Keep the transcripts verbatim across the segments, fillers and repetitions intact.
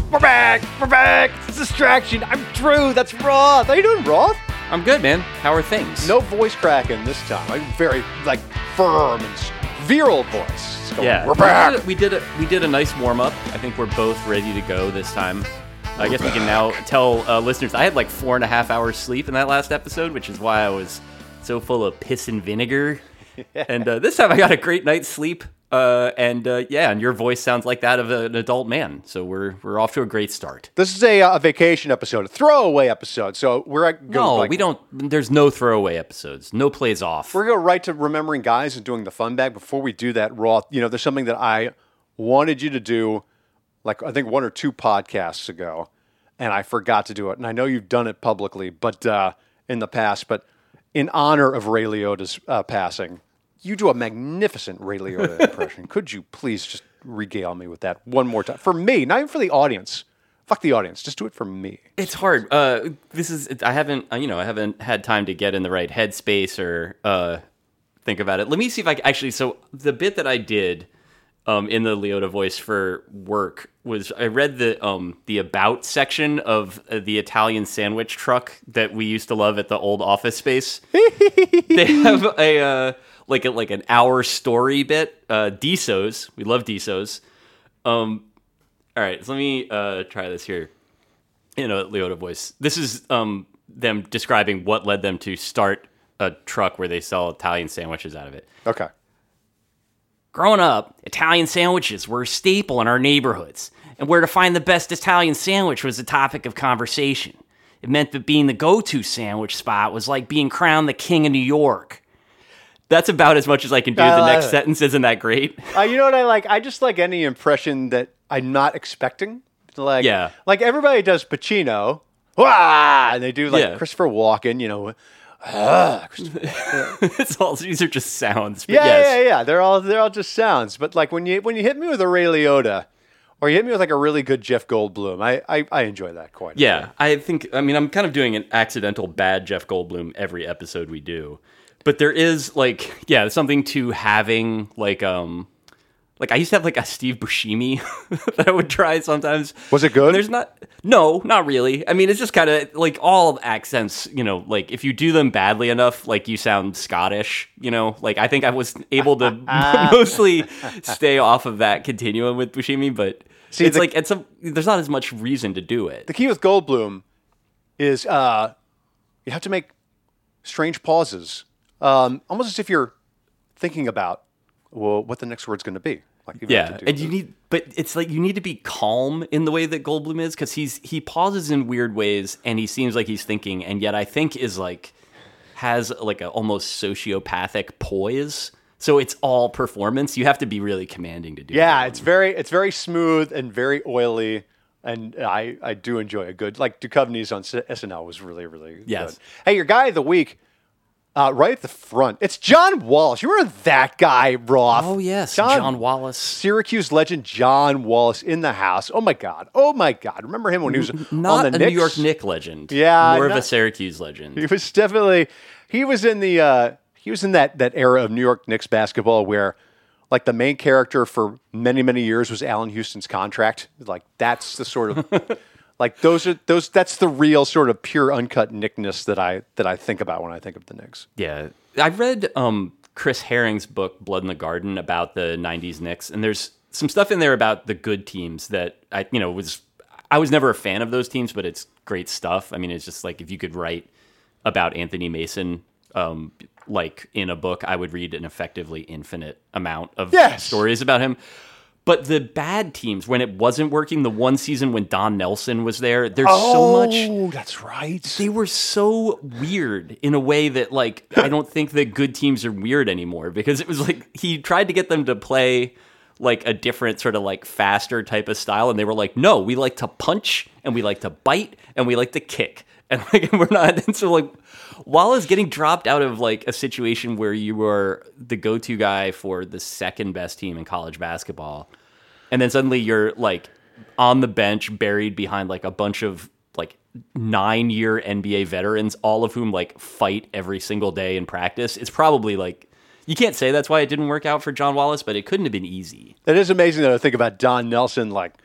We're back! We're back! It's a distraction. I'm Drew. That's Roth. How you doing, Roth? I'm good, man. How are things? No voice cracking this time. I'm very, like, firm and virile voice. Going, yeah, we're back! We did, a, we did a we did a nice warm up. I think we're both ready to go this time. I We're guess back. we can now tell uh, listeners I had like four and a half hours sleep in that last episode, which is why I was so full of piss and vinegar. And uh, this time I got a great night's sleep. Uh, and uh, yeah, and your voice sounds like that of an adult man. So we're we're off to a great start. This is a, uh, a vacation episode, a throwaway episode. So we're uh, going No, like, we don't. There's no throwaway episodes. No plays off. We're going right to remembering guys and doing the fun bag. Before we do that, Roth, you know, there's something that I wanted you to do, like I think one or two podcasts ago, and I forgot to do it. And I know you've done it publicly, but uh, in the past, but in honor of Ray Liotta's uh, passing. You do a magnificent Ray Liotta impression. Could you please just regale me with that one more time? For me, not even for the audience. Fuck the audience. Just do it for me. It's hard. Uh, this is I haven't you know I haven't had time to get in the right headspace or uh, think about it. Let me see if I can, actually. So the bit that I did um, in the Liotta voice for work was I read the um, the about section of uh, the Italian sandwich truck that we used to love at the old Office Space. They have a. Uh, Like a, like an hour story bit, uh, Desos. We love Desos. Um, all right, so let me uh, try this here in a Liotta voice. This is um, them describing what led them to start a truck where they sell Italian sandwiches out of it. Okay. Growing up, Italian sandwiches were a staple in our neighborhoods, and where to find the best Italian sandwich was a topic of conversation. It meant that being the go-to sandwich spot was like being crowned the king of New York. That's about as much as I can do. I the love next it. sentence isn't that great. Uh, you know what I like? I just like any impression that I'm not expecting. Like, Yeah. like everybody does Pacino. Wah! And they do like Yeah. Christopher Walken, you know. Ah, Christopher Walken. It's all these are just sounds. But Yeah, yes. yeah, yeah. They're all they're all just sounds. But like when you when you hit me with a Ray Liotta, or you hit me with like a really good Jeff Goldblum, I I, I enjoy that quite a bit. Yeah, I think. I mean, I'm kind of doing an accidental bad Jeff Goldblum every episode we do, but there is like, yeah, something to having like, um, like I used to have like a Steve Buscemi that I would try sometimes. Was it good? There's not, no, not really. I mean, it's just kind of like all accents. You know, like if you do them badly enough, like you sound Scottish. You know, like I think I was able to mostly stay off of that continuum with Buscemi, but. See, it's the- like it's a, there's not as much reason to do it. The key with Goldblum is uh, you have to make strange pauses, um, almost as if you're thinking about well what the next word's going to be. Like you have Yeah, to do and you need, but it's like you need to be calm in the way that Goldblum is because he's he pauses in weird ways and he seems like he's thinking, and yet I think is like has like a almost sociopathic poise. So it's all performance. You have to be really commanding to do. Yeah, that. it's very it's very smooth and very oily, and I, I do enjoy a good like Duchovny's on S N L was really really Yes. good. Hey, your guy of the week, uh, right at the front, it's John Wallace. You remember that guy, Roth? Oh yes, John, Wallace, Syracuse legend John Wallace in the house. Oh my god, oh my god! Remember him when he was not on the a Knicks? New York Knick legend. Yeah, more of not- a Syracuse legend. He was definitely he was in the uh, he was in that that era of New York Knicks basketball where like the main character for many many years was Allen Houston's contract. Like that's the sort of like those are those that's the real sort of pure uncut Knickness that I that I think about when I think of the Knicks. Yeah, I read um, Chris Herring's book Blood in the Garden about the nineties Knicks, and there's some stuff in there about the good teams that I you know was I was never a fan of those teams, but it's great stuff. I mean, it's just like if you could write about Anthony Mason. Um, like in a book, I would read an effectively infinite amount of Yes. stories about him. But the bad teams, when it wasn't working, the one season when Don Nelson was there, there's so much. Oh, that's right. They were so weird in a way that, like, I don't think that good teams are weird anymore because it was like he tried to get them to play like a different sort of like faster type of style, and they were like, no, we like to punch and we like to bite and we like to kick. And like we're not, and so like Wallace getting dropped out of like a situation where you were the go-to guy for the second best team in college basketball, and then suddenly you're like on the bench, buried behind like a bunch of like nine-year N B A veterans, all of whom like fight every single day in practice. It's probably like you can't say that's why it didn't work out for John Wallace, but it couldn't have been easy. That is amazing though to think about Don Nelson like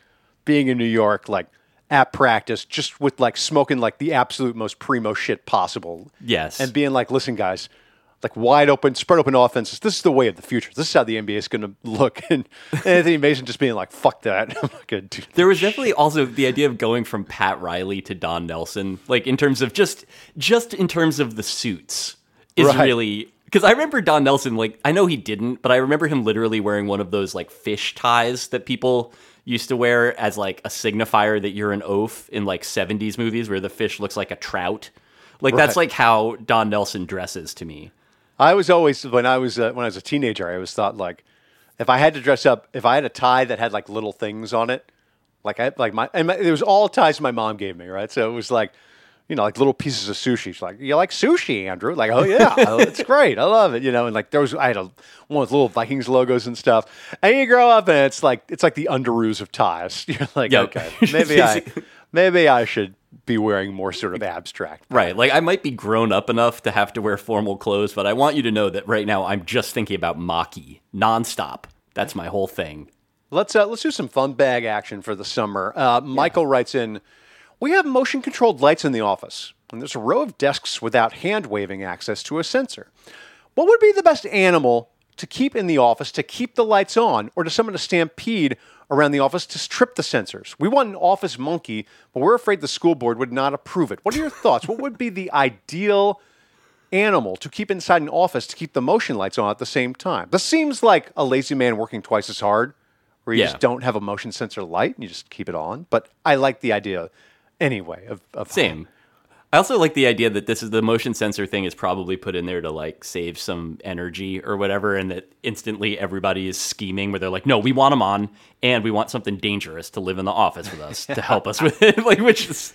being in New York, like at practice, just with like smoking like the absolute most primo shit possible. Yes. And being like, listen, guys, like wide open, spread open offenses. This is the way of the future. This is how the N B A is going to look. And Anthony Mason just being like, fuck that. I'm not going to do that. There was definitely also the idea of going from Pat Riley to Don Nelson, like in terms of just, just in terms of the suits is Right. really, because I remember Don Nelson, like, I know he didn't, but I remember him literally wearing one of those like fish ties that people used to wear as like a signifier that you're an oaf in like seventies movies where the fish looks like a trout. Like that's Right. like how Don Nelson dresses to me. I was always when I was uh, when I was a teenager, I always thought like if I had to dress up, if I had a tie that had like little things on it, like I like my and my, it was all ties my mom gave me, right? So it was like, you know, like little pieces of sushi. She's like, you like sushi, Andrew? Like, oh yeah, oh, it's great, I love it, you know. And like there was, I had a, one with little Vikings logos and stuff. And you grow up and it's like it's like the underoos of ties. You're like, Yep. okay, maybe I maybe I should be wearing more sort of abstract. Right. Like I might be grown up enough to have to wear formal clothes, but I want you to know that right now I'm just thinking about Maki nonstop. That's my whole thing. Let's uh, let's do some fun bag action for the summer. Uh, Michael writes in, we have motion controlled lights in the office, and there's a row of desks without hand waving access to a sensor. What would be the best animal to keep in the office to keep the lights on, or to summon a stampede around the office to strip the sensors? We want an office monkey, but we're afraid the school board would not approve it. What are your thoughts? What would be the ideal animal to keep inside an office to keep the motion lights on at the same time? This seems like a lazy man working twice as hard, where you Yeah. just don't have a motion sensor light and you just keep it on. But I like the idea anyway of, of Same. I also like the idea that this is the motion sensor thing is probably put in there to like save some energy or whatever, and that instantly everybody is scheming where they're like, no, we want them on, and we want something dangerous to live in the office with us to help us with it. Like, which is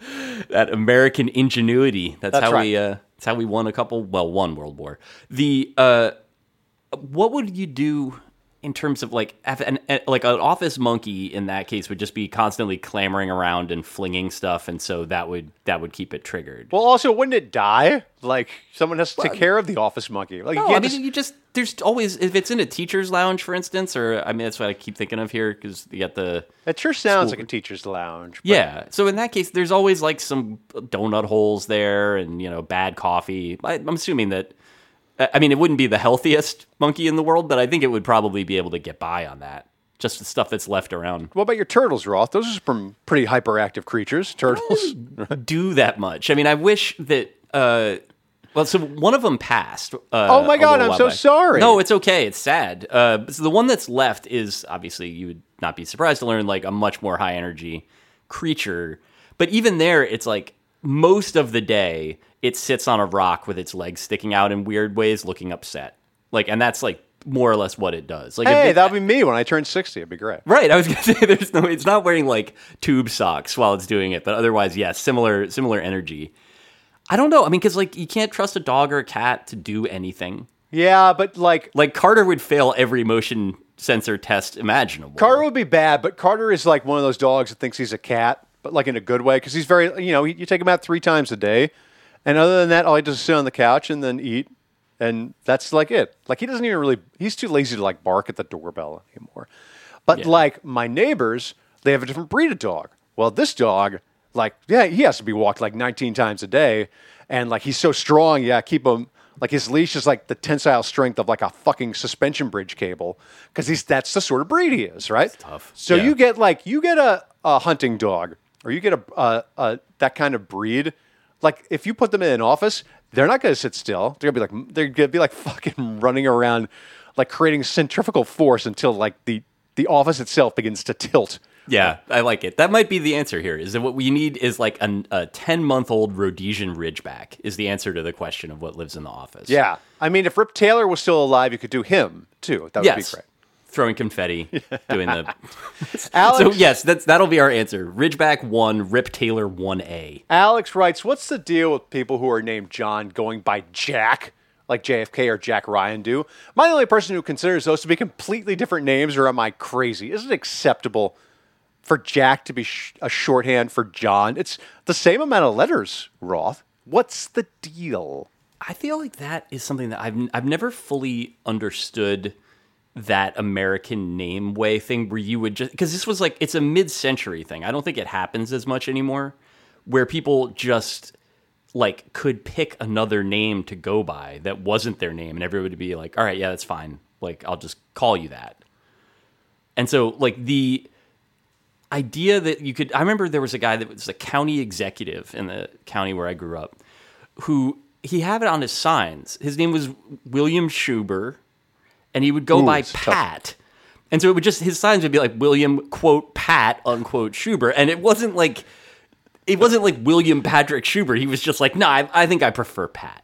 that American ingenuity. That's, That's how right. we. Uh, that's how we won a couple. Well, one World War. The uh, what would you do in terms of like have an, an- like an office monkey in that case would just be constantly clamoring around and flinging stuff, and so that would that would keep it triggered. Well, also, wouldn't it die? Like, someone has to take care of the office monkey. Like, you No, I can't mean just- you just there's always if it's in a teacher's lounge, for instance, or I mean that's what I keep thinking of here because you got the it sure sounds like a teacher's lounge. but- yeah. So in that case, there's always like some donut holes there, and you know bad coffee. I, I'm assuming that. I mean, it wouldn't be the healthiest monkey in the world, but I think it would probably be able to get by on that. Just the stuff that's left around. What about your turtles, Roth? Those are some pretty hyperactive creatures. Turtles. Do that much. I mean, I wish that. Uh, well, so one of them passed. Uh, Oh my a God, little I'm while so back. sorry. No, it's okay. It's sad. Uh, so the one that's left is obviously you would not be surprised to learn like a much more high energy creature. But even there, it's like most of the day it sits on a rock with its legs sticking out in weird ways, looking upset. Like, and that's like more or less what it does. Like, if Hey, it- that'll be me when I turn sixty. It'd be great. Right, I was gonna say there's no. It's not wearing like tube socks while it's doing it, but otherwise, yes, similar similar energy. I don't know. I mean, because like you can't trust a dog or a cat to do anything. Yeah, but like, Like Carter would fail every motion sensor test imaginable. Carter would be bad, but Carter is like one of those dogs that thinks he's a cat, but like in a good way, because he's very, you know, he, you take him out three times a day. And other than that, all he does is sit on the couch and then eat. And that's like it. Like he doesn't even really, he's too lazy to like bark at the doorbell anymore. But Yeah. like my neighbors, they have a different breed of dog. Well, this dog, like, yeah, he has to be walked like nineteen times a day. And like he's so strong, yeah, keep him, like his leash is like the tensile strength of like a fucking suspension bridge cable. Because he's that's the sort of breed he is, right? tough. So Yeah. you get like, you get a, a hunting dog or you get a, a, a that kind of breed. Like if you put them in an office, they're not going to sit still. They're going to be like they're going to be like fucking running around, like creating centrifugal force until like the the office itself begins to tilt. Yeah, I like it. That might be the answer here. Is that what we need? Is like an, a ten month old Rhodesian Ridgeback is the answer to the question of what lives in the office. Yeah, I mean, if Rip Taylor was still alive, you could do him too. That would Yes. be great. Throwing confetti, doing the. Alex, So yes, that's that'll be our answer. Ridgeback one, Rip Taylor one A. Alex writes, "What's the deal with people who are named John going by Jack, like J F K or Jack Ryan do? Am I the only person who considers those to be completely different names, or am I crazy? Is it acceptable for Jack to be sh- a shorthand for John? It's the same amount of letters, Roth. What's the deal?" I feel like that is something that I've I've never fully understood that American name way thing where you would just, because this was like, it's a mid-century thing. I don't think it happens as much anymore, where people just like could pick another name to go by that wasn't their name, and everybody would be like, all right, yeah, that's fine. Like, I'll just call you that. And so like the idea that you could, I remember there was a guy that was a county executive in the county where I grew up, who he had it on his signs. His name was William Schuber, and he would go Ooh, by it's Pat. tough. And so it would just, his signs would be like William, quote, Pat, unquote, Schuber. And it wasn't like, it wasn't like William Patrick Schuber. He was just like, no, nah, I, I think I prefer Pat.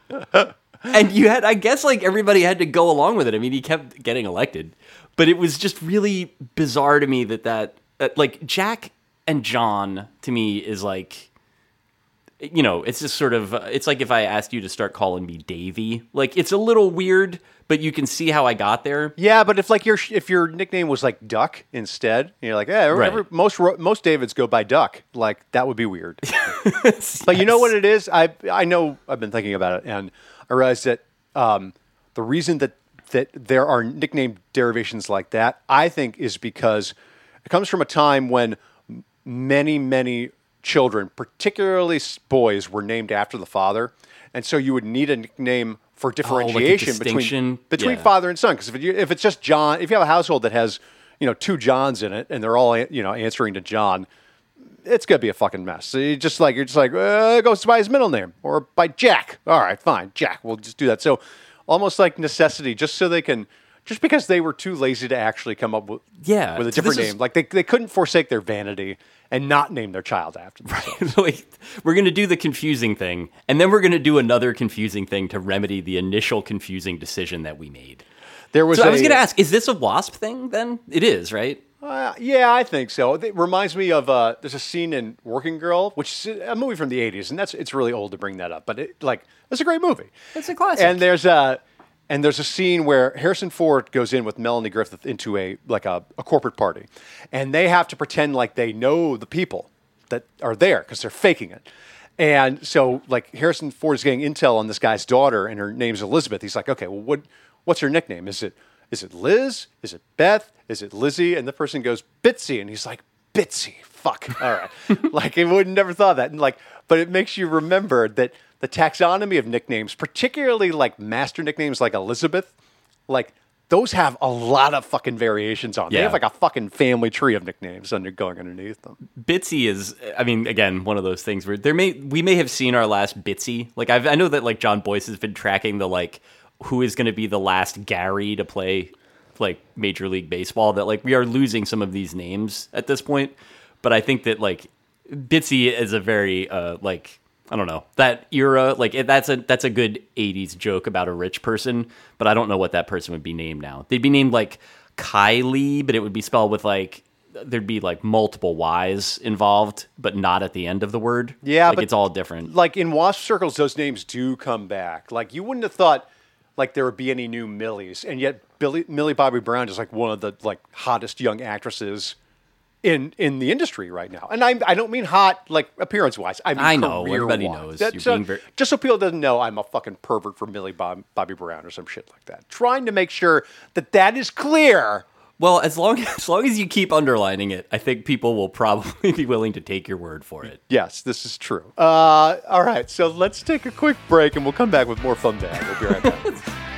And you had, I guess, like everybody had to go along with it. I mean, he kept getting elected. But it was just really bizarre to me that that, that like, Jack and John, to me, is like, you know, it's just sort of, uh, it's like if I asked you to start calling me Davey. Like, it's a little weird, but you can see how I got there. Yeah, but if like your if your nickname was like Duck instead, and you're like, yeah, every, Right. every, most ro- most Davids go by Duck. Like that would be weird. But you know what it is? I I know I've been thinking about it, and I realized that um, the reason that that there are nickname derivations like that, I think, is because it comes from a time when many many children, particularly s- boys, were named after the father, and so you would need a nickname for differentiation between distinction? between Yeah. father and son. Because if, it, if it's just John, if you have a household that has you know two Johns in it and they're all you know answering to John, it's gonna be a fucking mess. So you just like you're just like uh, it goes by his middle name or by Jack. All right, fine, Jack. We'll just do that. So almost like necessity, just so they can. Just because they were too lazy to actually come up with, Yeah, with a so different this is- name. Like, they, they couldn't forsake their vanity and not name their child after themselves. Like, we're going to do the confusing thing, and then we're going to do another confusing thing to remedy the initial confusing decision that we made. There was So a, I was going to ask, is this a WASP thing then? It is, right? Uh, yeah, I think so. It reminds me of, uh, there's a scene in Working Girl, which is a movie from the eighties, and that's it's really old to bring that up, but it, like, it's a great movie. It's a classic. And there's a... And there's a scene where Harrison Ford goes in with Melanie Griffith into a like a, a corporate party, and they have to pretend like they know the people that are there because they're faking it. And so, like Harrison Ford is getting intel on this guy's daughter, and her name's Elizabeth. He's like, okay, well, what what's her nickname? Is it is it Liz? Is it Beth? Is it Lizzie? And the person goes Bitsy, and he's like, Bitsy, fuck, all right. Like, he would never thought that, and like, but it makes you remember that. The taxonomy of nicknames, particularly like master nicknames like Elizabeth, like those have a lot of fucking variations on. They Yeah. have like a fucking family tree of nicknames under going underneath them. Bitsy is, I mean, again, one of those things where there may we may have seen our last Bitsy. Like I've, I know that like John Boyce has been tracking the like who is going to be the last Gary to play like Major League Baseball. That like we are losing some of these names at this point, but I think that like Bitsy is a very uh, like. I don't know that era. Like it, that's a that's a good eighties joke about a rich person, but I don't know what that person would be named now. They'd be named like Kylie, but it would be spelled with like there'd be like multiple Y's involved, but not at the end of the word. Yeah, like but it's all different. Like in WASP circles, those names do come back. Like you wouldn't have thought like there would be any new Millies, and yet Billy, Millie Bobby Brown is like one of the like hottest young actresses in in the industry right now. And I I don't mean hot like appearance wise. I mean I know, career-wise. everybody knows. That- You're so- being very- just so people doesn't know, I'm a fucking pervert for Millie Bob, Bobby Brown or some shit like that. Trying to make sure that that is clear. Well, as long as long as you keep underlining it, I think people will probably be willing to take your word for it. Yes, this is true. Uh, all right, so let's take a quick break and we'll come back with more Fun Bag. We'll be right back.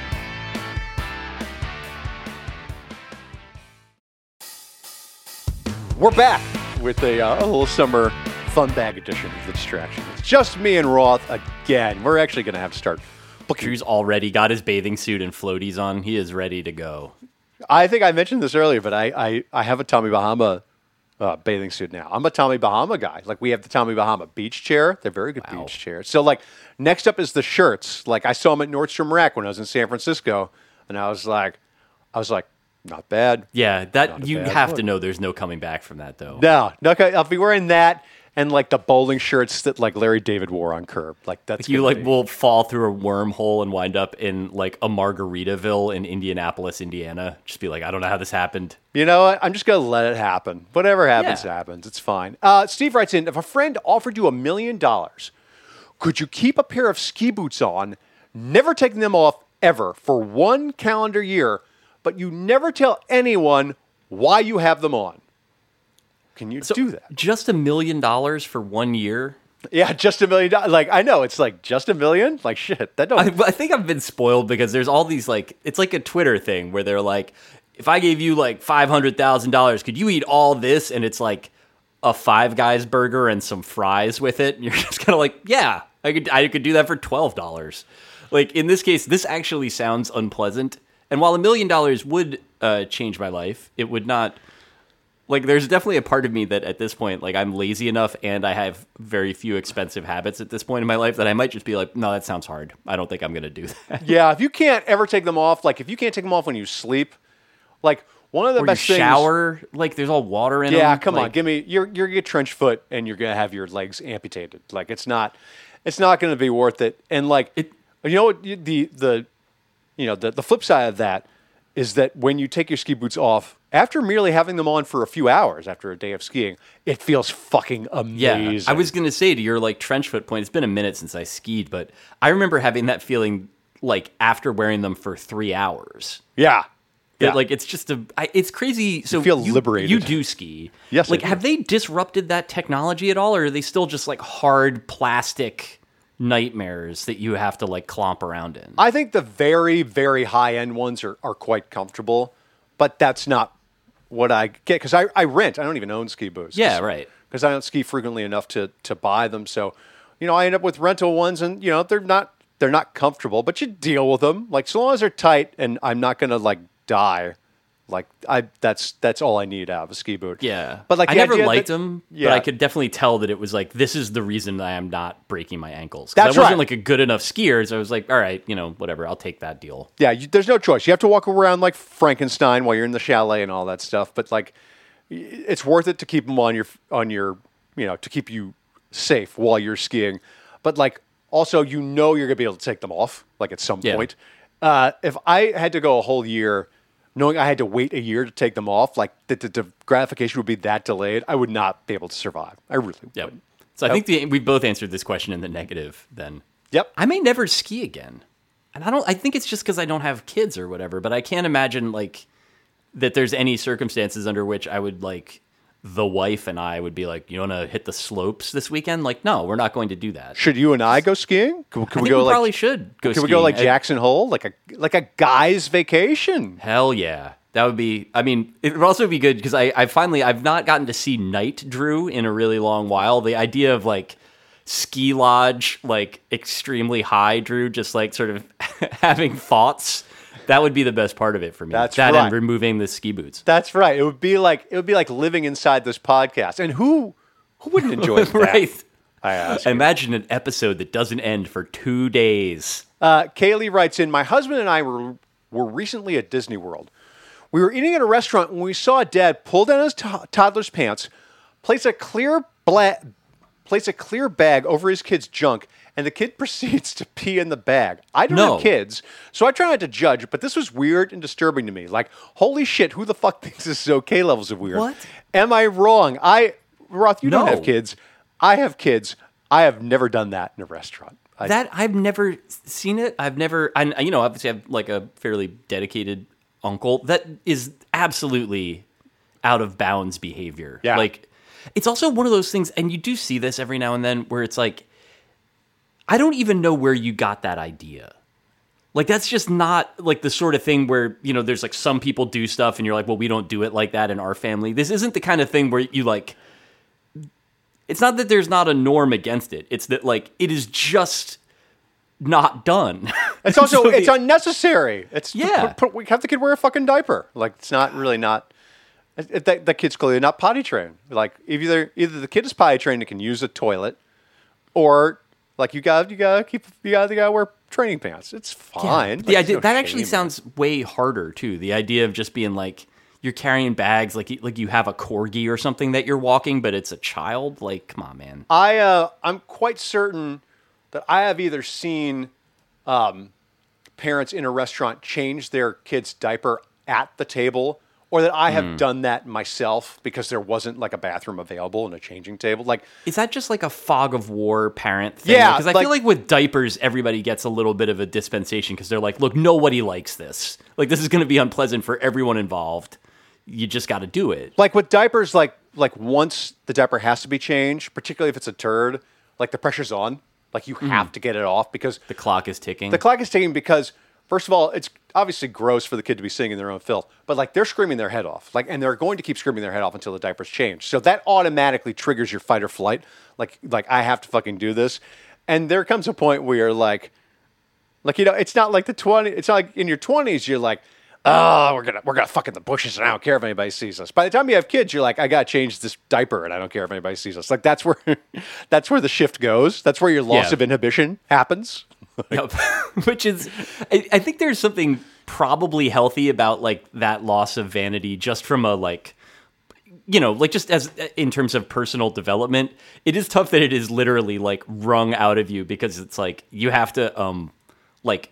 We're back with a, uh, a little summer Fun Bag edition of The Distraction. It's just me and Roth again. We're actually going to have to start booking. Drew's already got his bathing suit and floaties on. He is ready to go. I think I mentioned this earlier, but I, I, I have a Tommy Bahama uh, bathing suit now. I'm a Tommy Bahama guy. Like, we have the Tommy Bahama beach chair. They're very good Wow. beach chairs. So, like, next up is the shirts. Like, I saw them at Nordstrom Rack when I was in San Francisco, and I was like, I was like, not bad. Yeah, Not that a you bad have look. to know there's no coming back from that though. No, no, okay, I'll be wearing that and like the bowling shirts that like Larry David wore on Curb. Like that's You gonna like be- will fall through a wormhole and wind up in like a Margaritaville in Indianapolis, Indiana. Just be like, I don't know how this happened. You know what? I'm just gonna let it happen. Whatever happens, Yeah. happens. It's fine. Uh, Steve writes in: if a friend offered you a million dollars, could you keep a pair of ski boots on, never taking them off ever for one calendar year, but you never tell anyone why you have them on. Can you So do that? just a million dollars for one year? Yeah, just a million dollars. Like, I know, it's like, just a million? Like, shit, that don't... I, I think I've been spoiled because there's all these, like, it's like a Twitter thing where they're like, if I gave you like five hundred thousand dollars, could you eat all this? And it's like a Five Guys burger and some fries with it. And you're just kind of like, yeah, I could, I could do that for twelve dollars. Like, in this case, this actually sounds unpleasant. And while a million dollars would uh, change my life, it would not... Like, there's definitely a part of me that at this point, like, I'm lazy enough and I have very few expensive habits at this point in my life that I might just be like, no, that sounds hard. I don't think I'm going to do that. Yeah, if you can't ever take them off, like, if you can't take them off when you sleep, like, one of the Or best you things... shower, like, there's all water in them. Yeah, come on, like, give me... You're, you're going to get trench foot and you're going to have your legs amputated. Like, it's not... It's not going to be worth it. And, like, It- you know what, the, the, you know, the, the flip side of that is that when you take your ski boots off, after merely having them on for a few hours after a day of skiing, it feels fucking amazing. Yeah, I was going to say to your, like, trench foot point, it's been a minute since I skied, but I remember having that feeling, like, after wearing them for three hours. Yeah. That, Yeah. like, it's just a, I, it's crazy. So feel liberated. You do ski. Yes, I Like, do. have they disrupted that technology at all, or are they still just, like, hard plastic nightmares that you have to, like, clomp around in? I think the very, very high-end ones are, are quite comfortable, but that's not what I get, because I, I rent. I don't even own ski boots. Yeah, right. Because I don't ski frequently enough to, to buy them. So, you know, I end up with rental ones, and, you know, they're not they're not comfortable, but you deal with them. Like, so long as they're tight and I'm not going to, like, die, like, I that's that's all I need out of a ski boot. Yeah, But, like, I the never idea liked that- them, Yeah. but I could definitely tell that it was like, this is the reason that I am not breaking my ankles. 'Cause That's I wasn't right. like a good enough skier, so I was like, all right, you know, whatever, I'll take that deal. Yeah, you, there's no choice. You have to walk around like Frankenstein while you're in the chalet and all that stuff. But like, y- it's worth it to keep them on your on your you know to keep you safe while you're skiing. But like, also, you know, you're gonna be able to take them off like at some Yeah. point. Uh, if I had to go a whole year, knowing I had to wait a year to take them off, like the, the, the gratification would be that delayed, I would not be able to survive. I really Yep. would. So I think the, we both answered this question in the negative then. Yep. I may never ski again. And I don't I think it's just because I don't have kids or whatever, but I can't imagine like that there's any circumstances under which I would like the wife and I would be like, you want to hit the slopes this weekend? Like, no, we're not going to do that. Should you and I go skiing? Can, can I we think go we like? probably should go Can we skiing. go like I- Jackson Hole, like a like a guy's vacation? Hell yeah. That would be, I mean, it would also be good because I, I finally, I've not gotten to see night Drew in a really long while. The idea of like ski lodge, like extremely high Drew, just like sort of having thoughts, that would be the best part of it for me. That's that right. and removing the ski boots. That's right. It would be like it would be like living inside this podcast. And who who wouldn't enjoy that? Right. I ask. you. Imagine an episode that doesn't end for two days. Uh, Kaylee writes in, my husband and I were were recently at Disney World. We were eating at a restaurant when we saw Dad pull down his to- toddler's pants, place a clear bla- place a clear bag over his kid's junk, and the kid proceeds to pee in the bag. I don't No. have kids, so I try not to judge, but this was weird and disturbing to me. Like, holy shit, who the fuck thinks this is okay levels of weird? What? Am I wrong? I, Roth, you don't No. have kids. I have kids. I have never done that in a restaurant. I, That I've never seen it. I've never, I, you know, obviously I have like a fairly dedicated uncle. That is absolutely out of bounds behavior. Yeah. Like, it's also one of those things, and you do see this every now and then, where it's like, I don't even know where you got that idea. Like, that's just not like the sort of thing where, you know, there's like some people do stuff and you're like, well, we don't do it like that in our family. This isn't the kind of thing where you like, it's not that there's not a norm against it. It's that like, it is just not done. It's also So the- it's unnecessary. It's Yeah. Put, put, we have the kid wear a fucking diaper. Like it's not really not. It, it- that, that kid's clearly not potty trained. Like either either the kid is potty trained and can use a toilet, or like you got you gotta keep you gotta, you gotta wear training pants. It's fine. The Like, idea there's no that actually shame. sounds way harder too. The idea of just being like you're carrying bags, like you- like you have a corgi or something that you're walking, but it's a child. Like, come on, man. I uh, I'm quite certain that I have either seen um, parents in a restaurant change their kid's diaper at the table, or that I have mm. done that myself because there wasn't like a bathroom available and a changing table. Like, is that just like a fog of war parent thing? Yeah, because I like, feel like with diapers, everybody gets a little bit of a dispensation because they're like, look, nobody likes this. Like, this is going to be unpleasant for everyone involved. You just got to do it. Like with diapers, like like once the diaper has to be changed, particularly if it's a turd, like the pressure's on. Like you mm. have to get it off because the clock is ticking. The clock is ticking because, first of all, it's obviously gross for the kid to be sitting in their own filth, but like they're screaming their head off, like, and they're going to keep screaming their head off until the diaper's changed. So that automatically triggers your fight or flight. Like, like I have to fucking do this, and there comes a point where you're like, like you know, it's not like the twenty. It's not like in your twenties. You're like, oh, we're gonna we're gonna fuck in the bushes, and I don't care if anybody sees us. By the time you have kids, you're like, I gotta change this diaper, and I don't care if anybody sees us. Like that's where that's where the shift goes. That's where your loss yeah. of inhibition happens. Yep. Which is, I, I think there's something probably healthy about like that loss of vanity, just from a like, you know, like just as in terms of personal development. It is tough that it is literally like wrung out of you because it's like you have to um like.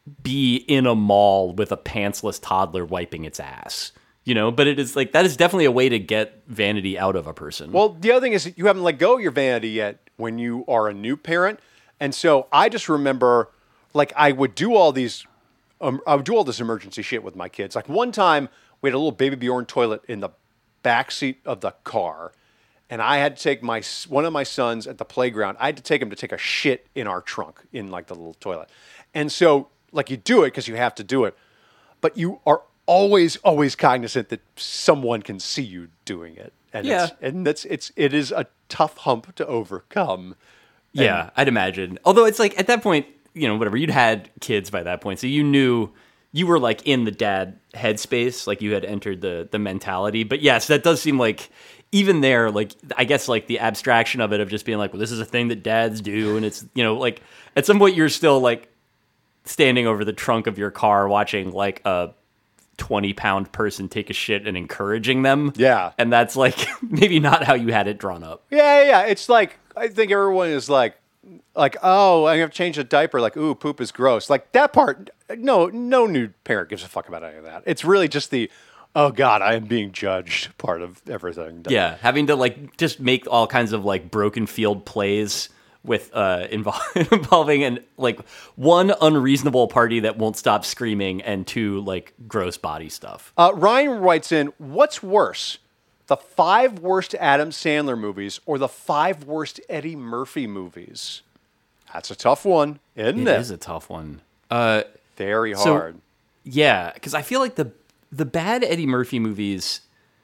be in a mall with a pantsless toddler wiping its ass, you know, but it is like, that is definitely a way to get vanity out of a person. Well, the other thing is that you haven't let go of your vanity yet when you are a new parent. And so I just remember like I would do all these, um, I would do all this emergency shit with my kids. Like one time we had a little Baby Bjorn toilet in the back seat of the car. And I had to take my, one of my sons at the playground. I had to take him to take a shit in our trunk in like the little toilet. And so like you do it because you have to do it, but you are always, always cognizant that someone can see you doing it, and yeah, it's, and that's it's it is a tough hump to overcome. Yeah, and, I'd imagine. Although it's like at that point, you know, whatever, you'd had kids by that point, so you knew you were like in the dad headspace, like you had entered the the mentality. But yes, that does seem like even there, like I guess like the abstraction of it of just being like, well, this is a thing that dads do, and it's, you know, like at some point you're still like standing over the trunk of your car watching like a twenty pound person take a shit and encouraging them. Yeah. And that's like maybe not how you had it drawn up. Yeah, yeah, yeah. It's like, I think everyone is like, like, oh, I have to change a diaper. Like, ooh, poop is gross. Like that part, no, no new parent gives a fuck about any of that. It's really just the, oh God, I am being judged part of everything. Yeah. Having to like just make all kinds of like broken field plays with uh, invol- involving an like one unreasonable party that won't stop screaming and two like gross body stuff. Uh, Ryan writes in, what's worse, the five worst Adam Sandler movies or the five worst Eddie Murphy movies? That's a tough one, isn't it? It is a tough one. Uh, Very hard. So, yeah, because I feel like the the bad Eddie Murphy movies.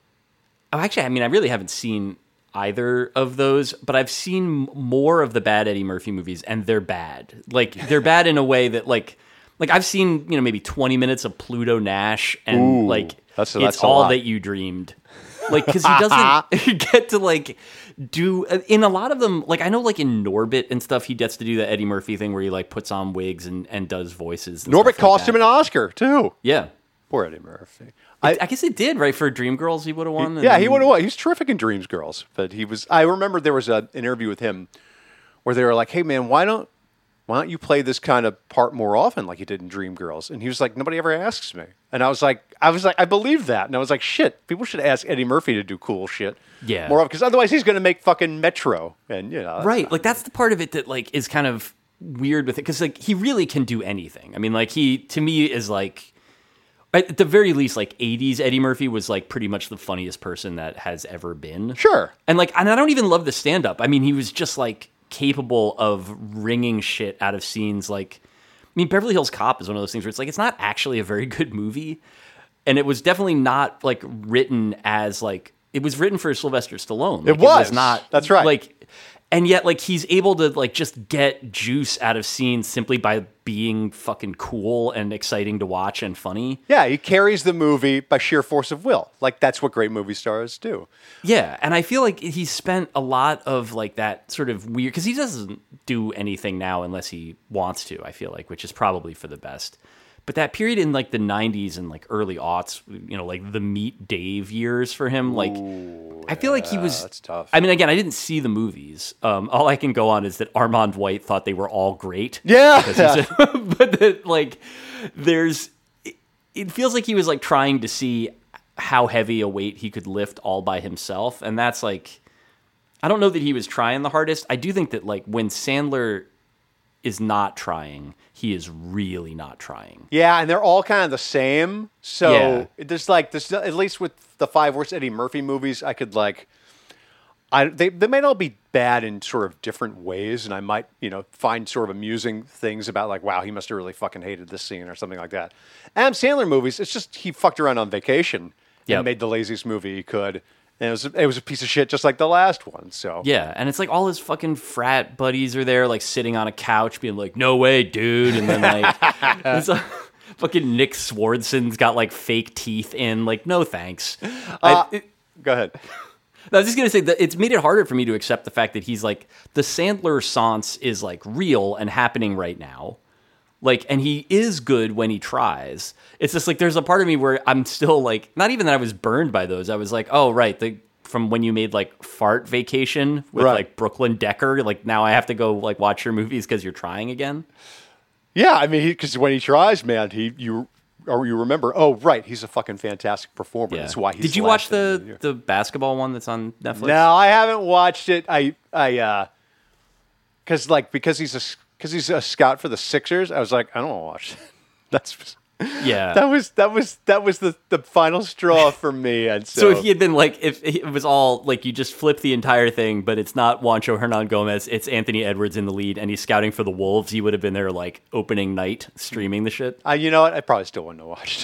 Oh, actually, I mean, I really haven't seen either of those, but I've seen more of the bad Eddie Murphy movies, and they're bad. Like they're bad in a way that like like I've seen, you know, maybe twenty minutes of Pluto Nash, and Ooh, like that's, it's that's all lot. that you dreamed. Like because he doesn't get to like do in a lot of them. Like I know like in Norbit and stuff, he gets to do the Eddie Murphy thing where he like puts on wigs and, and does voices. And Norbit stuff cost like him an Oscar too. Yeah. Poor Eddie Murphy. I, I guess it did, right? For Dreamgirls, he would have won. He, yeah, he would have won. He was terrific in Dreamgirls, but he was. I remember there was a, an interview with him where they were like, "Hey, man, why don't why don't you play this kind of part more often, like you did in Dreamgirls?" And he was like, "Nobody ever asks me." And I was like, "I was like, I believe that." And I was like, "Shit, people should ask Eddie Murphy to do cool shit, yeah, more often, because otherwise he's going to make fucking Metro." And you know, right? Like that's the part of it that like is kind of weird with it, because like he really can do anything. I mean, like he to me is like. At the very least, like eighties Eddie Murphy was like pretty much the funniest person that has ever been. Sure. And like, and I don't even love the stand-up. I mean, he was just like capable of wringing shit out of scenes. Like, I mean, Beverly Hills Cop is one of those things where it's like, it's not actually a very good movie. And it was definitely not like written as like, it was written for Sylvester Stallone. Like, it, was. it was not. That's right. Like, and yet, like, he's able to, like, just get juice out of scenes simply by being fucking cool and exciting to watch and funny. Yeah, he carries the movie by sheer force of will. Like, that's what great movie stars do. Yeah, and I feel like he spent a lot of, like, that sort of weird... Because he doesn't do anything now unless he wants to, I feel like, which is probably for the best. But that period in, like, the nineties and, like, early aughts, you know, like, the Meet Dave years for him, like... Ooh, I feel yeah, like he was... That's tough. I mean, again, I didn't see the movies. Um, all I can go on is that Armand White thought they were all great. Yeah! but that, like, there's... It, it feels like he was, like, trying to see how heavy a weight he could lift all by himself. And that's like, I don't know that he was trying the hardest. I do think that like when Sandler is not trying, he is really not trying. Yeah, and they're all kind of the same. So Yeah. there's like this, at least with the five worst Eddie Murphy movies, I could like, I they they might all be bad in sort of different ways, and I might you know find sort of amusing things about like, wow, he must have really fucking hated this scene or something like that. Adam Sandler movies, it's just he fucked around on vacation Yep. and made the laziest movie he could. And it was it was a piece of shit, just like the last one. So Yeah, and it's like all his fucking frat buddies are there, like sitting on a couch, being like, "No way, dude!" And then like, it's like fucking Nick Swardson's got like fake teeth in. Like, no thanks. Uh, I, it, go ahead. I was just gonna say that it's made it harder for me to accept the fact that he's like the Sandler Sans is like real and happening right now. Like, and he is good when he tries. It's just like there's a part of me where I'm still like, not even that I was burned by those. I was like, oh right, the from when you made like Fart Vacation with Right. like Brooklyn Decker. Like now I have to go like watch your movies because you're trying again. Yeah, I mean, because when he tries, man, he you or you remember, oh right, he's a fucking fantastic performer. Yeah. That's why he's. Did you watch lasted the a year. the basketball one that's on Netflix? No, I haven't watched it. I I uh, because like because he's a because he's a scout for the Sixers. I was like, I don't want to watch it. That's Yeah. that was that was that was the the final straw for me. And so, So if he had been like, if it was all like you just flip the entire thing, but it's not Juancho Hernan Gomez, it's Anthony Edwards in the lead, and he's scouting for the Wolves, he would have been there like opening night streaming the shit. uh, you know what? I probably still wouldn't have watched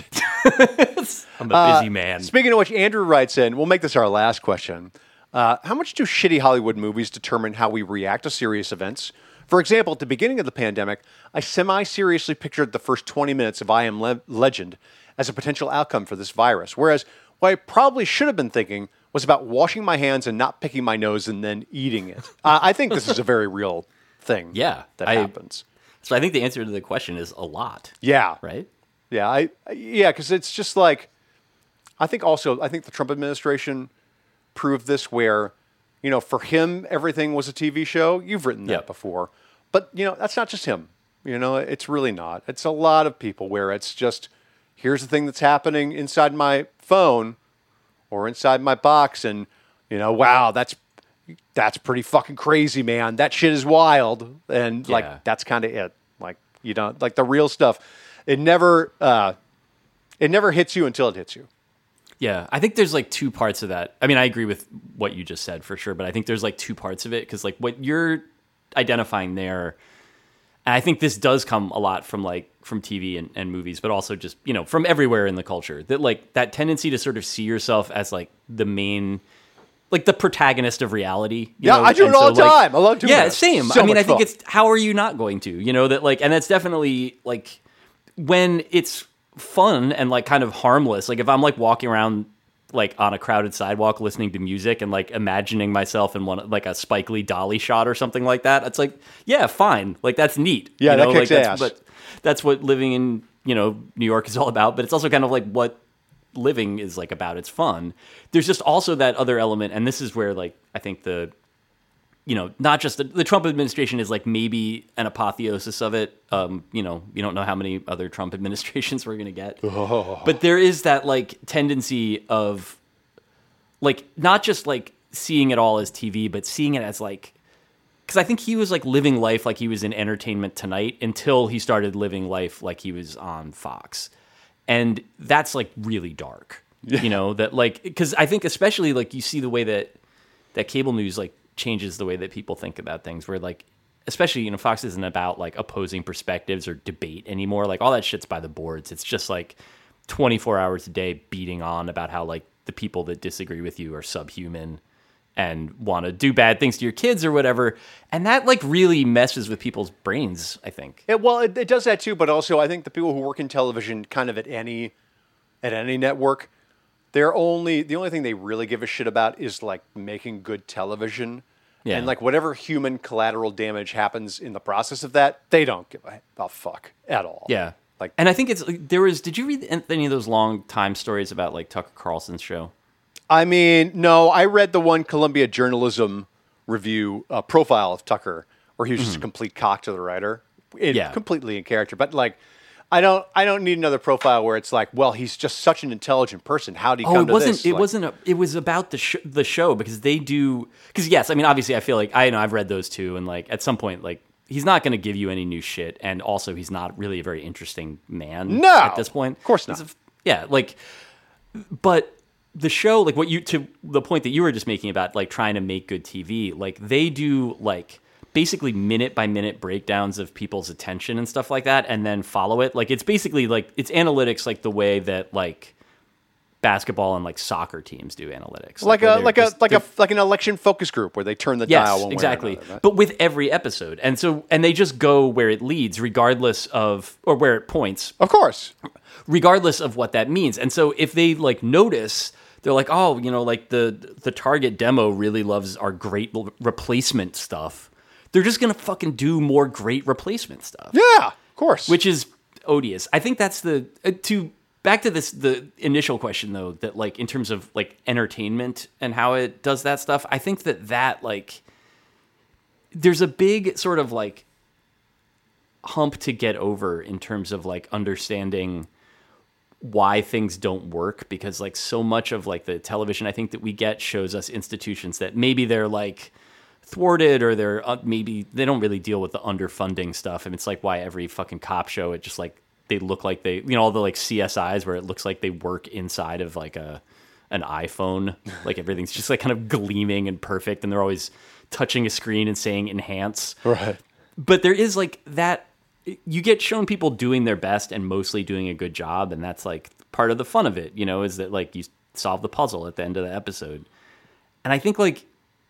it. I'm a busy man. Speaking of which, Andrew writes in. We'll make this our last question. Uh, how much do shitty Hollywood movies determine how we react to serious events? For example, at the beginning of the pandemic, I semi-seriously pictured the first twenty minutes of I Am Le- Legend as a potential outcome for this virus, whereas what I probably should have been thinking was about washing my hands and not picking my nose and then eating it. uh, I think this is a very real thing Yeah, that I- happens. So I think the answer to the question is a lot, Yeah. right? Yeah, I I- yeah, because it's just like I think also I think the Trump administration proved this where, you know, for him everything was a T V show. You've written that Yep. before. But, you know, that's not just him. You know, it's really not. It's a lot of people where it's just here's the thing that's happening inside my phone or inside my box and, you know, wow, that's that's pretty fucking crazy, man. That shit is wild. And Yeah. like that's kind of it. Like, you know, like the real stuff. It never uh it never hits you until it hits you. Yeah, I think there's like two parts of that. I mean, I agree with what you just said for sure, but I think there's like two parts of it because like what you're identifying there, and I think this does come a lot from like from T V and, and movies, but also just you know from everywhere in the culture that like that tendency to sort of see yourself as like the main, like the protagonist of reality. You Yeah, know? I do it And all the like, time. I love doing yeah, that. same. So I mean, much I think fun. it's how are you not going to? You know that like, and that's definitely like when it's fun and like kind of harmless. Like if I'm like walking around like on a crowded sidewalk listening to music and like imagining myself in one like a Spike Lee dolly shot or something like that, it's like yeah, fine, like that's neat. Yeah, you that know? kicks like, that's, ass. But that's what living in you know New York is all about. But it's also kind of like what living is like about. It's fun. There's just also that other element, and this is where like I think the you know, not just the, the Trump administration is like maybe an apotheosis of it. Um, you know, you don't know how many other Trump administrations we're going to get. Oh. But there is that like tendency of like not just like seeing it all as T V, but seeing it as like, because I think he was like living life like he was in Entertainment Tonight until he started living life like he was on Fox. And that's like really dark, you know, that like, because I think especially like you see the way that that cable news like changes the way that people think about things where like especially you know Fox isn't about like opposing perspectives or debate anymore, like all that shit's by the boards. It's just like twenty-four hours a day beating on about how like the people that disagree with you are subhuman and want to do bad things to your kids or whatever, and that like really messes with people's brains, I think. It, well, it, it does that too, but also I think the people who work in television, kind of at any at any network, they're only the only thing they really give a shit about is like making good television, Yeah. and like whatever human collateral damage happens in the process of that, they don't give a, a fuck at all. Yeah. Like, And I think it's there was. Did you read any of those long time stories about like Tucker Carlson's show? I mean, no, I read the one Columbia Journalism review uh, profile of Tucker, where he was just a complete cock to the writer, it, Yeah. completely in character. But like, I don't. I don't need another profile where it's like, well, he's just such an intelligent person. How did he oh, come it to wasn't. this? It Like, wasn't. A, it was about the sh- the show because they do. Because yes, I mean, obviously, I feel like I know I've read those two, and like at some point, like he's not going to give you any new shit, and also he's not really a very interesting man. No, at this point, of course not. He's a- yeah, like, but the show, like what you to the point that you were just making about like trying to make good T V, like they do like. Basically minute by minute breakdowns of people's attention and stuff like that, and then follow it. Like it's basically like it's analytics like the way that like basketball and like soccer teams do analytics. like where a they're like just- a like they're- a like an election focus group where they turn the yes, dial one exactly. way or another, right? But with every episode, and so and they just go where it leads, regardless of or where it points, Of course. regardless of what that means. And so if they like notice. They're like, oh, you know, like the the target demo really loves our great l- replacement stuff. They're just gonna fucking do more great replacement stuff, Yeah, of course. which is odious. I think that's the uh, to back to this the initial question though that like in terms of like entertainment and how it does that stuff. I think that that like there's a big sort of like hump to get over in terms of like understanding why things don't work because like so much of like the television I think that we get shows us institutions that maybe they're like thwarted or they're uh, maybe they don't really deal with the underfunding stuff and it's like why every fucking cop show it just like they look like they you know all the like C S Is where it looks like they work inside of like a an iPhone like everything's just like kind of gleaming and perfect and they're always touching a screen and saying enhance right. but there is like that you get shown people doing their best and mostly doing a good job and that's like part of the fun of it you know is that like you solve the puzzle at the end of the episode and I think like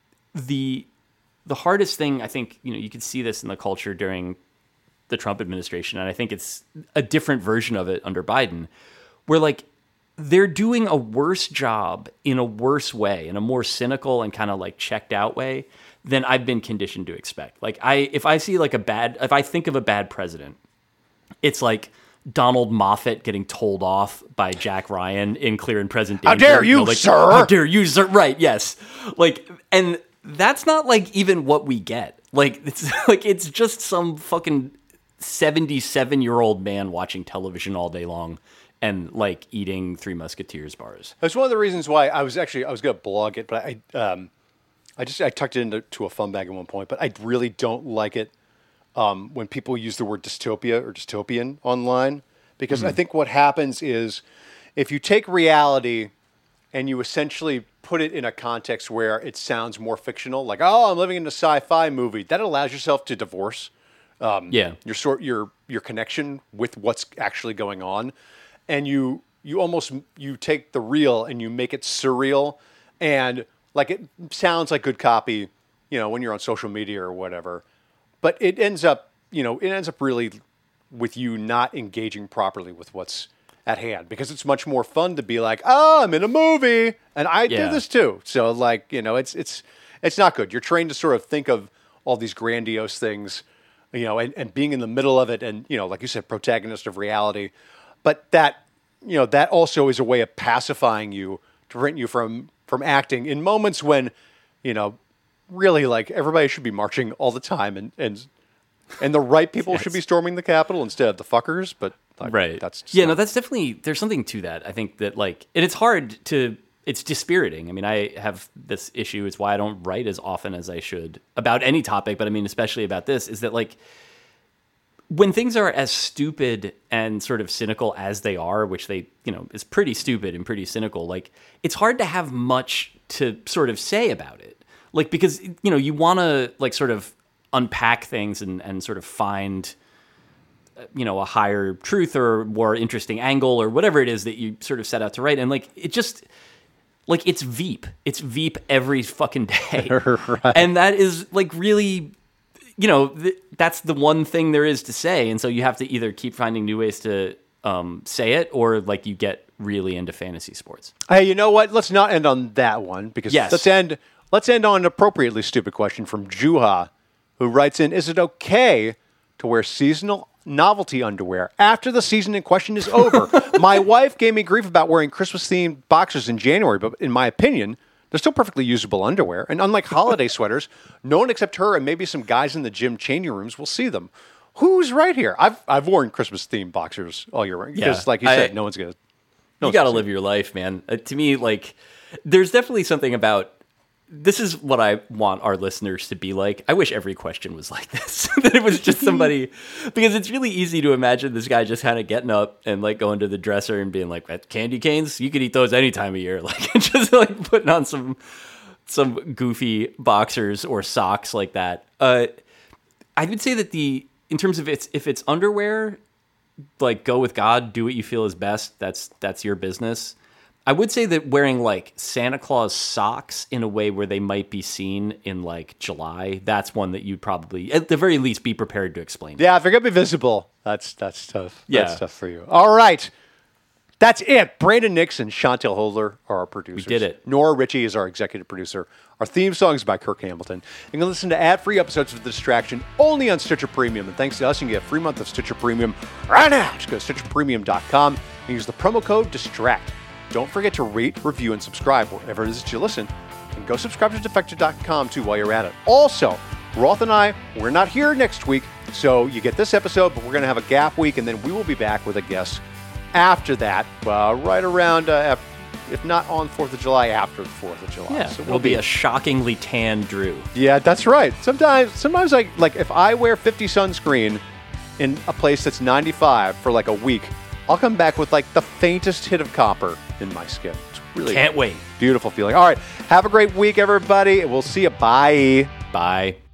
the the hardest thing I think you know you could see this in the culture during the Trump administration and I think it's a different version of it under Biden where like they're doing a worse job in a worse way in a more cynical and kind of like checked out way than I've been conditioned to expect. Like I, if I see like a bad, if I think of a bad president, it's like Donald Moffat getting told off by Jack Ryan in Clear and Present Danger. How dare you, know, like, sir? How dare you, sir? Right. Yes. Like, and that's not like even what we get. Like, it's like, it's just some fucking seventy-seven year old man watching television all day long and like eating Three Musketeers bars. That's one of the reasons why I was actually, I was going to blog it, but I, um, I just I tucked it into to a fun bag at one point, but I really don't like it um, when people use the word dystopia or dystopian online because mm-hmm. I think what happens is if you take reality and you essentially put it in a context where it sounds more fictional, like oh, I'm living in a sci-fi movie, that allows yourself to divorce um, yeah. your sort your your connection with what's actually going on, and you you almost you take the real and you make it surreal and like it sounds like good copy, you know, when you're on social media or whatever, but it ends up, you know, it ends up really with you not engaging properly with what's at hand because it's much more fun to be like, oh, I'm in a movie and I yeah. do this too. So like, you know, it's it's it's not good. You're trained to sort of think of all these grandiose things, you know, and, and being in the middle of it and, you know, like you said, protagonist of reality. But that, you know, that also is a way of pacifying you to prevent you from from acting in moments when, you know, really like everybody should be marching all the time and and, and the right people yes. should be storming the Capitol instead of the fuckers. But like, right. That's yeah, not... no, that's definitely, there's something to that. I think that like, and it's hard to, it's dispiriting. I mean, I have this issue. It's why I don't write as often as I should about any topic, but I mean, especially about this is that like, when things are as stupid and sort of cynical as they are, which they, you know, is pretty stupid and pretty cynical, like it's hard to have much to sort of say about it. Like, because, you know, you want to like sort of unpack things and, and sort of find, you know, a higher truth or more interesting angle or whatever it is that you sort of set out to write. And like, it just, like, it's Veep. It's Veep every fucking day. Right. And that is like really... you know, th- that's the one thing there is to say. And so you have to either keep finding new ways to um, say it or like you get really into fantasy sports. Hey, you know what? Let's not end on that one because yes. let's end let's end on an appropriately stupid question from Juha, who writes in, is it okay to wear seasonal novelty underwear after the season in question is over? My wife gave me grief about wearing Christmas-themed boxers in January, but in my opinion, they're still perfectly usable underwear, and unlike holiday sweaters, no one except her and maybe some guys in the gym changing rooms will see them. who's right here? I've I've worn Christmas themed boxers all year round because, Yeah, like you I- said, no one's gonna. No You one's got to gonna live your life, man. Uh, to me, like, there's definitely something about this is what I want our listeners to be like. I wish every question was like this. That it was just somebody, because it's really easy to imagine this guy just kind of getting up and like going to the dresser and being like, "That candy canes, you could eat those any time of year." Like, just like putting on some some goofy boxers or socks like that. Uh, I would say that the in terms of it's if it's underwear, like go with God, do what you feel is best. That's that's your business. I would say that wearing like Santa Claus socks in a way where they might be seen in like July, that's one that you'd probably, at the very least, be prepared to explain. Yeah, if they're gonna be visible, that's that's tough. Yeah. That's tough for you. All right. That's it. Brandon Nixon, Chantel Hodler are our producers. We did it. Nora Ritchie is our executive producer. Our theme song is by Kirk Hamilton. You can listen to ad-free episodes of The Distraction only on Stitcher Premium. And thanks to us, you can get a free month of Stitcher Premium right now. Just go to stitcher premium dot com and use the promo code DISTRACT. Don't forget to rate, review, and subscribe wherever it is that you listen. And go subscribe to defected dot com too while you're at it. Also, Roth and I, we're not here next week, so you get this episode, but we're going to have a gap week, and then we will be back with a guest after that, uh, right around, uh, if not on fourth of July, after the fourth of July. Yeah, so it'll be a shockingly tan Drew. Yeah, that's right. Sometimes, sometimes like like if I wear fifty sunscreen in a place that's ninety-five for like a week, I'll come back with like the faintest hit of copper in my skin. It's really Can't wait. beautiful feeling. All right, have a great week, everybody. We'll see you. Bye. Bye.